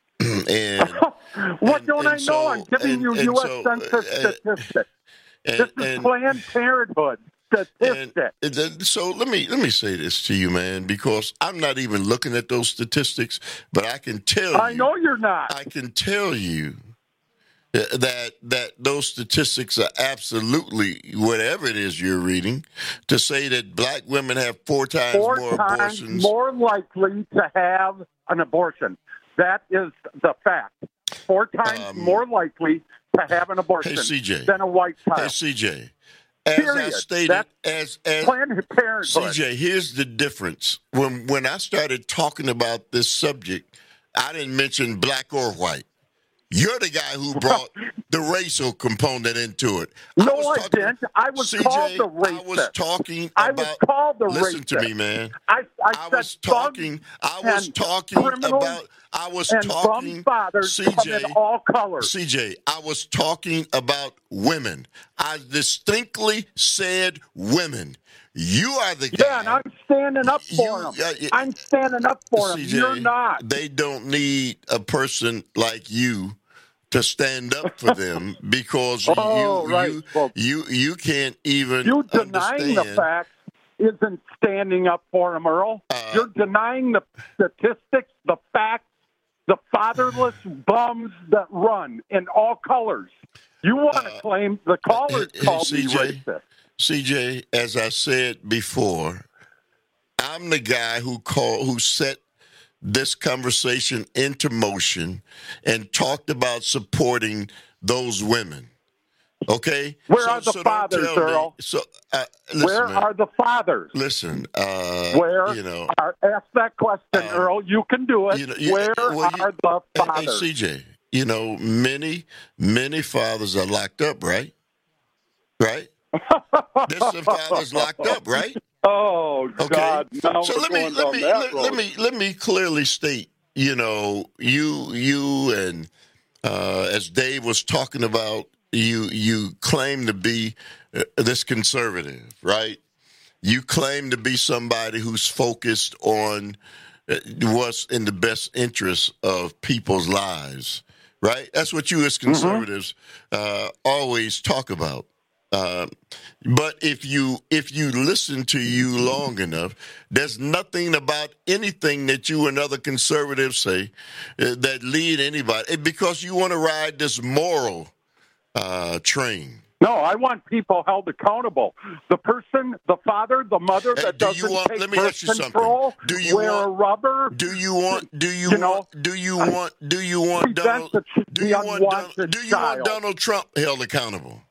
and what and, don't and I know? so, I'm giving and, you and U S so, Census uh, statistics. and, this is and, Planned Parenthood statistics. And, and so let me let me say this to you, man, because I'm not even looking at those statistics, but I can tell I you, know you're not. I can tell you that that those statistics are absolutely whatever it is you're reading. To say that black women have four times Four more times abortions, more likely to have an abortion. That is the fact. Four times Um, more likely to have an abortion hey, C J. than a white child. hey C J, as I Period. stated, That's as as Planned Parenthood. C J, here's the difference. When when I started talking about this subject, I didn't mention black or white. You're the guy who brought the racial component into it. No, was I, talking- didn't. I was C J, called the racist. I was talking I about. was called the listen racist. to me, man. I, I, I said was talking. I was and talking criminals about. I was and talking. bum fathers C come J, in all colors. C J, I was talking about women. I distinctly said women. You are the guy. Yeah, and I'm standing up for You- them. uh, yeah. I'm standing up for them. C J, You're not. They don't need a person like you to stand up for them because Oh, you, right. you, Well, you you can't even You denying the understand. facts isn't standing up for them, Earl. Uh, You're denying the statistics, the facts, the fatherless bums that run in all colors. You want to Uh, claim the callers uh, called me C J, racist. C J, as I said before, I'm the guy who called, who set this conversation into motion and talked about supporting those women. Okay, Where so, are the so don't fathers, tell me- Earl? So uh, listen, Where man, are the fathers? listen. Uh, Where you know, are, ask that question, uh, Earl. You can do it. you know, you- Where well, you- are the hey, hey, fathers? C J, you know, many many fathers are locked up, right? Right. There's some fathers locked up, right? Oh Okay. God! Now so we're let me going let down me that let, road. let me let me clearly state, you know, you you and uh, as Dave was talking about, you you claim to be uh, this conservative, right? You claim to be somebody who's focused on uh, what's in the best interest of people's lives, right? That's what you as conservatives uh, always talk about. Uh, but if you if you listen to you long enough, there's nothing about anything that you and other conservatives say uh, that lead anybody, because you want to ride this moral uh, train. No, I want people held accountable. The person, the father, the mother Hey, that do you doesn't want- take let me birth ask you something. control, Do you wear want- a rubber. Do you want? Do you, You know, want? Do you want? Do you want prevent Donald? the, Do the you want? unwanted Donald, do you child. want Donald Trump held accountable?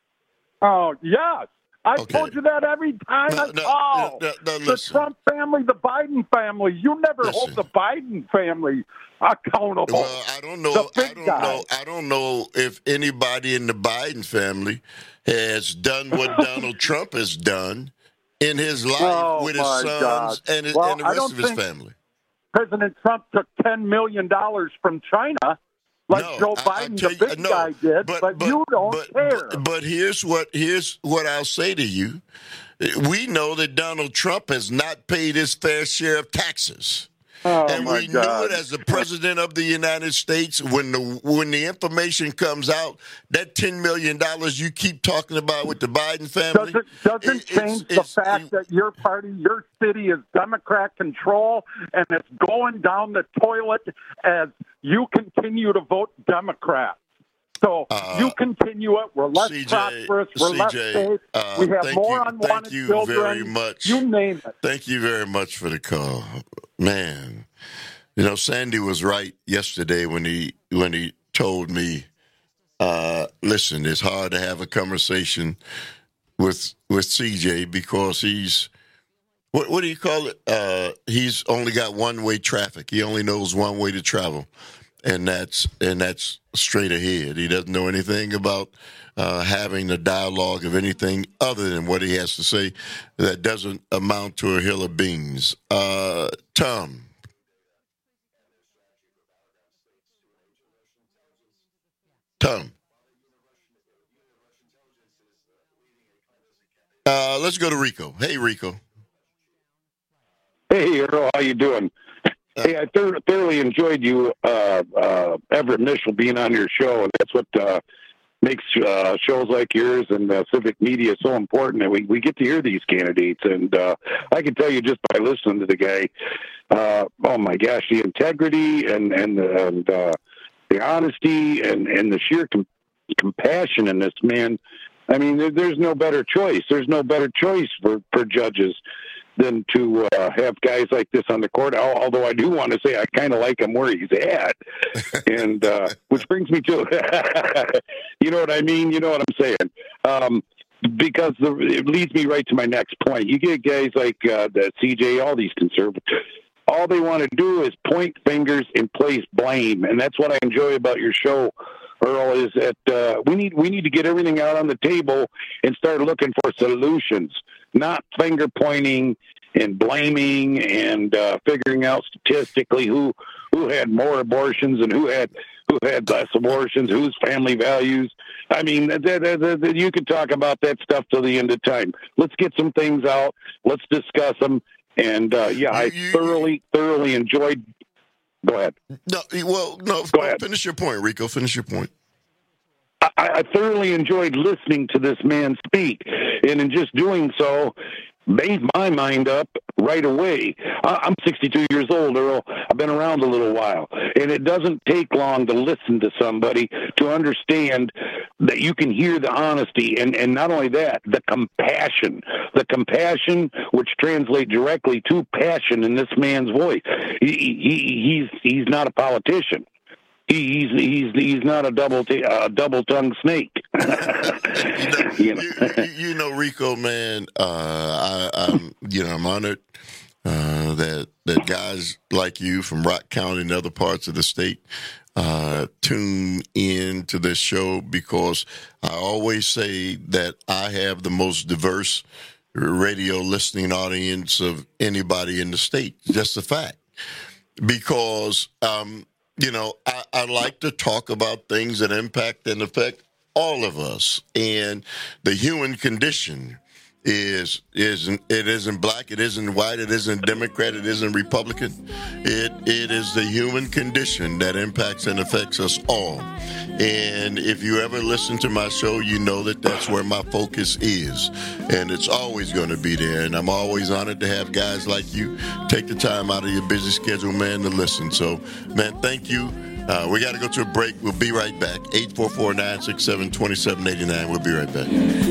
Oh, yes. I Okay. told you that every time No, I no, call. no, no, the listen. Trump family, the Biden family. You never hold Listen. the Biden family accountable. Well, I don't know. The big I don't guy. know. I don't know if anybody in the Biden family has done what Donald Trump has done in his life Oh, with his my sons God. and, his, Well, and the I rest don't of his think- family. President Trump took ten million dollars from China, like No, Joe I- I Biden, tell the you- big no, guy, did. but- But, but- you don't but, care. But, but here's what here's what I'll say to you: we know that Donald Trump has not paid his fair share of taxes. Oh, and my we God. knew it as the president of the United States. When the when the information comes out, that ten million dollars you keep talking about with the Biden family doesn't, doesn't it, change it's, the it's, fact it, that your party, your city is Democrat control, and it's going down the toilet as you continue to vote Democrat. So uh, you continue it. We're less C J, prosperous. We're C J, less safe. Uh, we have thank more you, unwanted thank you children. very much. You name it. Thank you very much for the call, man. You know, Sandy was right yesterday when he when he told me, uh, "Listen, it's hard to have a conversation with with C J because he's what what do you call it? Uh, he's only got one way traffic. He only knows one way to travel." And that's and that's straight ahead. He doesn't know anything about uh, having a dialogue of anything other than what he has to say that doesn't amount to a hill of beans. Uh, Tom. Tom. Uh, let's go to Rico. Hey, Rico. Hey, Earl, how you doing? Hey, I thor- thoroughly enjoyed you, uh, uh, Everett Mitchell, being on your show, and that's what uh, makes uh, shows like yours and uh, civic media so important. And we, we get to hear these candidates, and uh, I can tell you just by listening to the guy, uh, oh my gosh, the integrity and and, and uh, the honesty and, and the sheer com- compassion in this man. I mean, there, there's no better choice. There's no better choice for, for judges than to uh, have guys like this on the court. Although I do want to say I kind of like him where he's at, and uh, which brings me to, you know what I mean? You know what I'm saying? Um, because the, it leads me right to my next point. You get guys like uh, the C J, all these conservatives. All they want to do is point fingers and place blame, and that's what I enjoy about your show, Earl. Is that uh, we need we need to get everything out on the table and start looking for solutions. Not finger pointing and blaming and uh, figuring out statistically who who had more abortions and who had who had less abortions, whose family values. I mean, th- th- th- th- you could talk about that stuff till the end of time. Let's get some things out. Let's discuss them. And uh, yeah, I you, thoroughly thoroughly enjoyed. Go ahead. No, well, no. Go ahead. Finish your point, Rico. Finish your point. I, I thoroughly enjoyed listening to this man speak, and in just doing so, made my mind up right away. I, I'm sixty-two years old, Earl. I've been around a little while, and it doesn't take long to listen to somebody to understand that you can hear the honesty, and, and not only that, the compassion. The compassion which translates directly to passion in this man's voice. He, he, he's he's not a politician. He's he's he's not a double t- uh, double tongued snake. you, know, you, know. You, you know, Rico, man. Uh, I, I'm you know I'm honored uh, that that guys like you from Rock County and other parts of the state uh, tune in to this show, because I always say that I have the most diverse radio listening audience of anybody in the state. Just a fact, because. Um, You know, I, I like to talk about things that impact and affect all of us. And the human condition is isn't it isn't black, it isn't white, it isn't Democrat, it isn't Republican. It it is the human condition that impacts and affects us all. And if you ever listen to my show, you know that that's where my focus is, and it's always going to be there. And I'm always honored to have guys like you take the time out of your busy schedule, man, to listen. So, man, thank you. Uh, we got to go to a break. We'll be right back. eight four four, nine six seven, two seven eight nine. We'll be right back.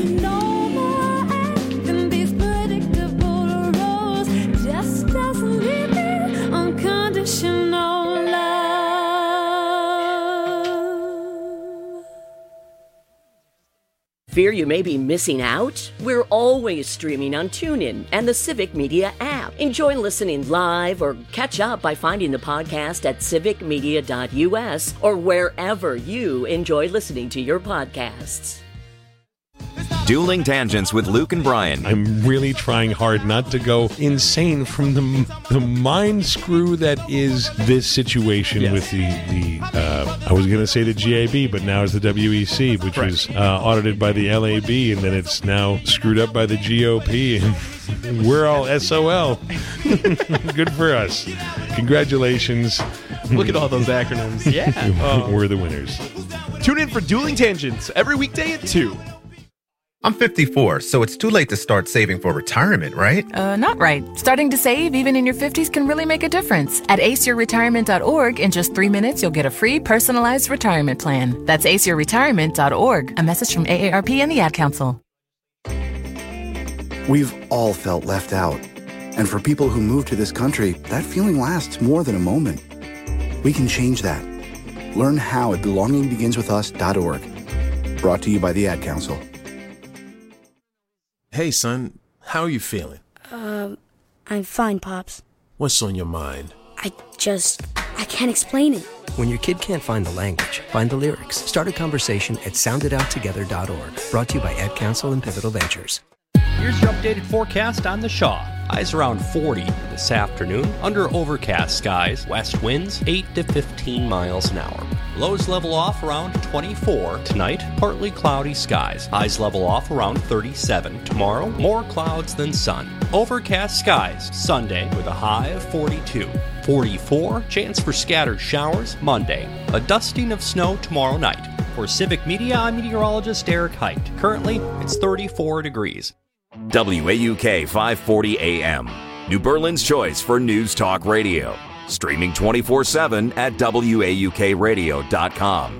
Fear you may be missing out? We're always streaming on TuneIn and the Civic Media app. Enjoy listening live or catch up by finding the podcast at civic media dot u s or wherever you enjoy listening to your podcasts. It's Dueling Tangents with Luke and Brian. I'm really trying hard not to go insane from the the mind screw that is this situation yes. with the, the uh, I was going to say the G A B, but now it's the W E C, which right. was uh, audited by the L A B, and then it's now screwed up by the G O P, and we're all S O L. Good for us. Congratulations. Look at all those acronyms. Yeah. Oh. We're the winners. Tune in for Dueling Tangents every weekday at two. I'm fifty-four, so it's too late to start saving for retirement, right? Uh, not right. Starting to save even in your fifties can really make a difference. At ace your retirement dot org, in just three minutes, you'll get a free personalized retirement plan. That's ace your retirement dot org. A message from A A R P and the Ad Council. We've all felt left out. And for people who move to this country, that feeling lasts more than a moment. We can change that. Learn how at belonging begins with us dot org. Brought to you by the Ad Council. Hey, son, how are you feeling? Uh, I'm fine, Pops. What's on your mind? I just, I can't explain it. When your kid can't find the language, find the lyrics. Start a conversation at sound it out together dot org. Brought to you by Ad Council and Pivotal Ventures. Here's your updated forecast on the Shaw. Highs around forty this afternoon, under overcast skies, west winds eight to fifteen miles an hour. Lows level off around twenty-four tonight, partly cloudy skies. Highs level off around thirty-seven. Tomorrow, more clouds than sun. Overcast skies Sunday with a high of forty-two. forty-four, chance for scattered showers Monday. A dusting of snow tomorrow night. For Civic Media, I'm meteorologist Eric Height. Currently, it's thirty-four degrees. W A U K five forty A M, New Berlin's choice for news talk radio. Streaming twenty-four seven at W A U K radio dot com.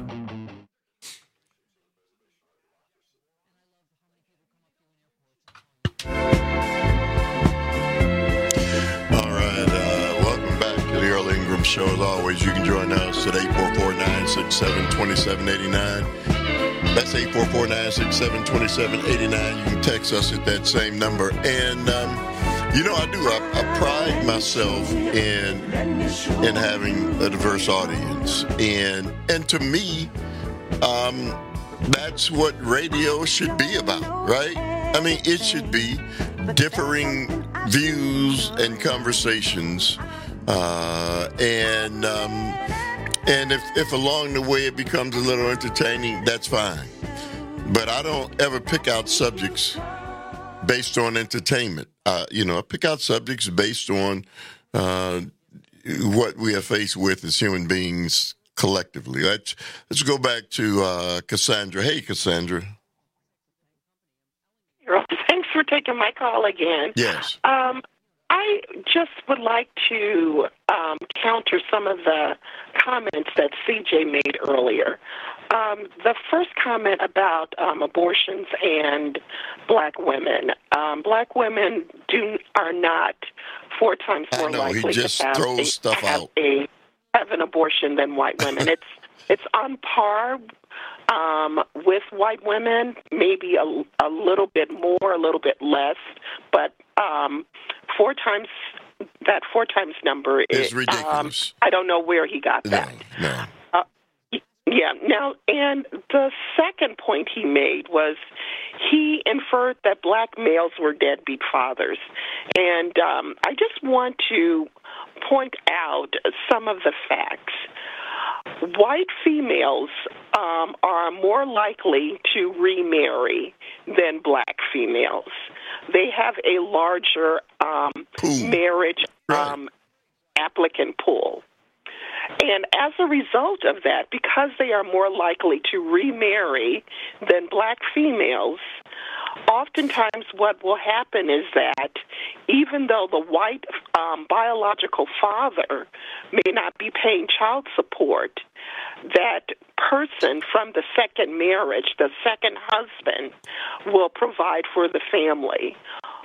All right, uh, welcome back to the Earl Ingram Show. As always, you can join us at eight four four, nine six seven, two seven eight nine. That's eight four four, nine six seven, two seven eight nine. You can text us at that same number. And, um, you know, I do. I, I pride myself in in having a diverse audience. And, and to me, um, that's what radio should be about, right? I mean, it should be differing views and conversations. Uh, and... Um, And if, if along the way it becomes a little entertaining, that's fine. But I don't ever pick out subjects based on entertainment. Uh, you know, I pick out subjects based on uh, what we are faced with as human beings collectively. Let's, let's go back to uh, Cassandra. Hey, Cassandra. Thanks for taking my call again. Yes. Um, I just would like to um, counter some of the comments that C J made earlier. Um, the first comment about um, abortions and black women. Um, black women do are not four times more I know, likely he just to have, throws a, stuff have, out. a, have an abortion than white women. it's it's on par um, with white women, maybe a, a little bit more, a little bit less, but um, four times that four times number is it's ridiculous. Um, I don't know where he got that. No, no. Uh, yeah. Now, and the second point he made was he inferred that black males were deadbeat fathers, and um, I just want to point out some of the facts. White females um, are more likely to remarry than black females. They have a larger um, marriage um, applicant pool. And as a result of that, because they are more likely to remarry than black females, oftentimes what will happen is that even though the white um, biological father may not be paying child support, that person from the second marriage, the second husband, will provide for the family.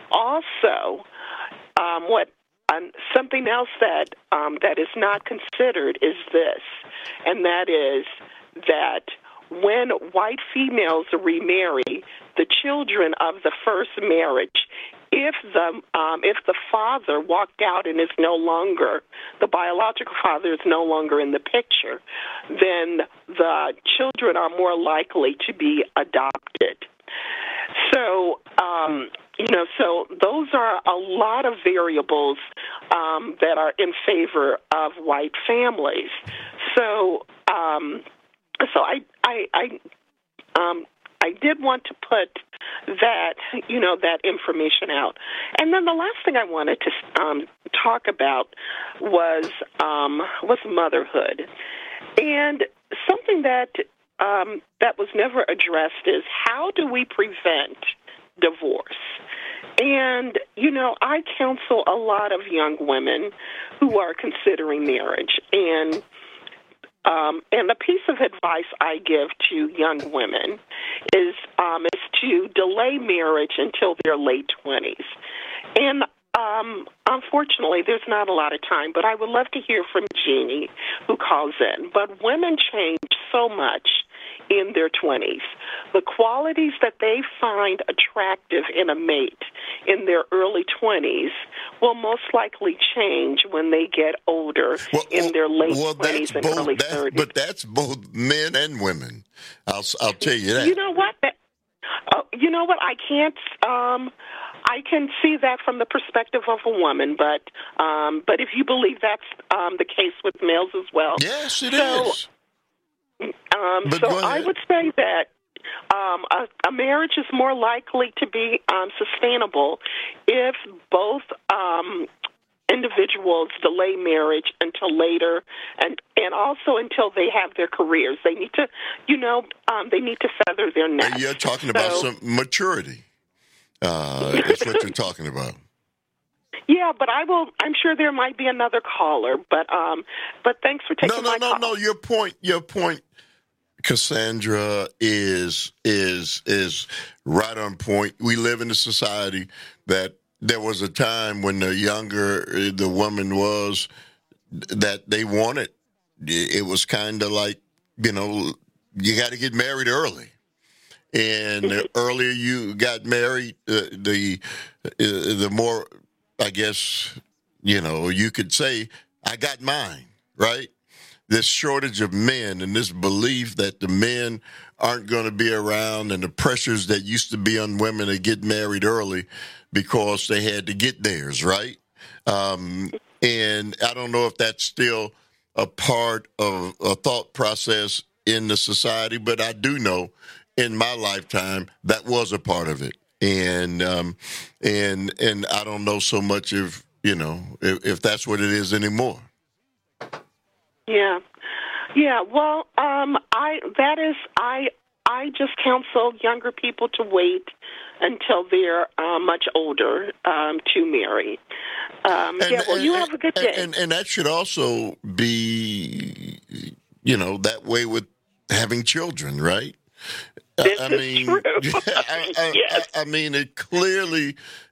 Also, um, what um, something else that um, that is not considered is this, and that is that when white females remarry, the children of the first marriage, if the um, if the father walked out and is no longer, the biological father is no longer in the picture, then the children are more likely to be adopted. So, um, you know, so those are a lot of variables um, that are in favor of white families. So, um, so I, I, I, um, I did want to put that, you know, that information out. And then the last thing I wanted to um, talk about was um, was motherhood, and something that um, that was never addressed is how do we prevent divorce? And, you know, I counsel a lot of young women who are considering marriage, and Um, and the piece of advice I give to young women is um, is to delay marriage until their late twenties. And um, unfortunately, there's not a lot of time, but I would love to hear from Jeannie, who calls in. But women change so much in their twenties. The qualities that they find attractive in a mate in their early twenties will most likely change when they get older well, in their late well, twenties and both, early that, thirties. But that's both men and women. I'll I'll tell you that. You know what? Uh, you know what? I can't. Um, I can see that from the perspective of a woman, but um, but if you believe that's um, the case with males as well, yes, it so, is. Um, so I would say that um, a, a marriage is more likely to be um, sustainable if both um, individuals delay marriage until later, and and also until they have their careers. They need to, you know, um, they need to feather their nest. You're talking about so, some maturity. Uh, that's what you're talking about. Yeah, but I will. I'm sure there might be another caller, but um, but thanks for taking no, no, my no, call. No, no, your point, your point, Cassandra, is is is right on point. We live in a society that there was a time when the younger the woman was, that they wanted. It was kind of like, you know, you got to get married early. And the earlier you got married, uh, the uh, the more, I guess, you know, you could say, I got mine, right? This shortage of men and this belief that the men aren't going to be around, and the pressures that used to be on women to get married early because they had to get theirs, right? Um, and I don't know if that's still a part of a thought process in the society, but I do know in my lifetime that was a part of it. And um, and and I don't know so much if, you know, if, if that's what it is anymore. Yeah, yeah. Well, um, I that is I I just counsel younger people to wait until they're uh, much older um, to marry. Um, and, yeah. Well, and, you have a good day. And, and, and that should also be, you know, that way with having children, right? This I is mean, true. I, I, yes. I, I mean, it clearly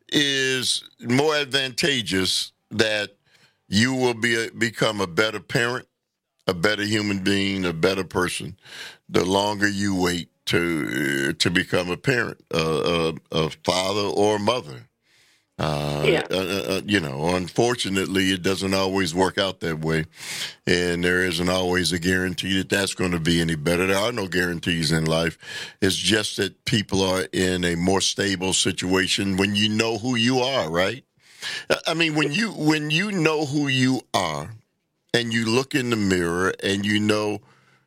is more advantageous that you will be a, become a better parent, a better human being, a better person, the longer you wait to uh, to become a parent, uh, a, a father or mother. Uh, yeah. uh, uh, you know, unfortunately, it doesn't always work out that way. And there isn't always a guarantee that that's going to be any better. There are no guarantees in life. It's just that people are in a more stable situation when you know who you are, right? I mean, when you when you know who you are and you look in the mirror and you know,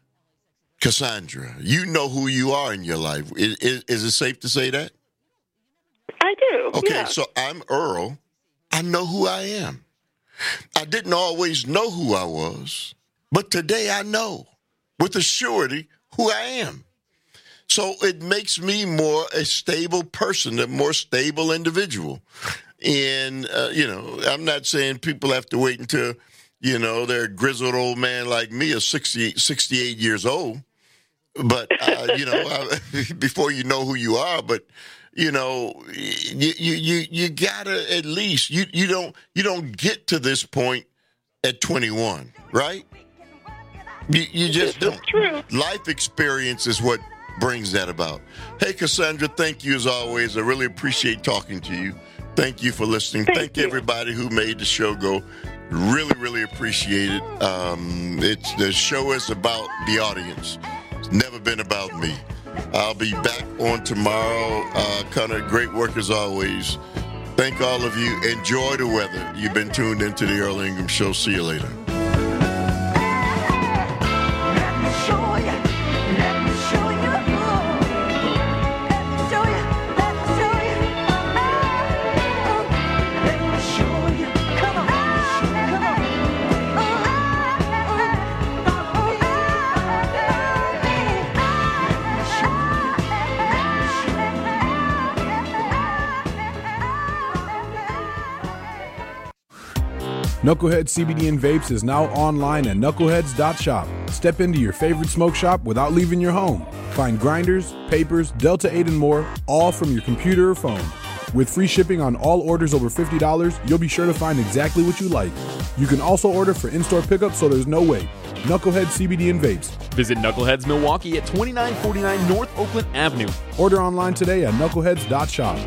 Cassandra, you know who you are in your life. Is, is, is it safe to say that? I do. Okay, yeah. So I'm Earl. I know who I am. I didn't always know who I was, but today I know with a surety who I am. So it makes me more a stable person, a more stable individual. And, uh, you know, I'm not saying people have to wait until, you know, they're a grizzled old man like me is sixty, sixty-eight years old. But, uh, you know, I, before you know who you are, but, you know, you you you, you gotta at least you, you don't you don't get to this point at twenty-one, right? You, you just don't. True. Life experience is what brings that about. Hey, Cassandra, thank you as always. I really appreciate talking to you. Thank you for listening. Thank, thank you. everybody who made the show go. Really, really appreciate it. Um, it's the show is about the audience. It's never been about me. I'll be back on tomorrow. Uh, Connor, great work as always. Thank all of you. Enjoy the weather. You've been tuned into the Earl Ingram Show. See you later. Knucklehead C B D and Vapes is now online at knuckleheads dot shop. Step into your favorite smoke shop without leaving your home. Find grinders, papers, Delta eight, and more, all from your computer or phone. With free shipping on all orders over fifty dollars, you'll be sure to find exactly what you like. You can also order for in-store pickup so there's no wait. Knucklehead C B D and Vapes. Visit Knuckleheads Milwaukee at twenty-nine forty-nine North Oakland Avenue. Order online today at knuckleheads dot shop.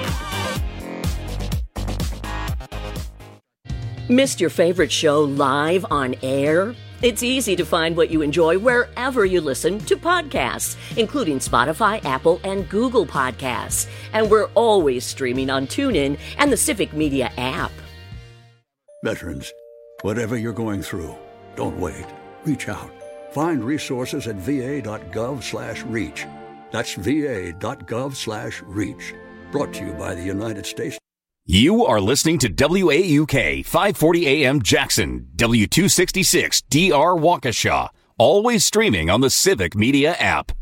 Missed your favorite show live on air? It's easy to find what you enjoy wherever you listen to podcasts, including Spotify, Apple, and Google Podcasts. And we're always streaming on TuneIn and the Civic Media app. Veterans, whatever you're going through, don't wait. Reach out. Find resources at va.gov slash reach. That's va.gov slash reach. Brought to you by the United States. You are listening to W A U K five forty A M Jackson, W two sixty-six D R Waukesha, always streaming on the Civic Media app.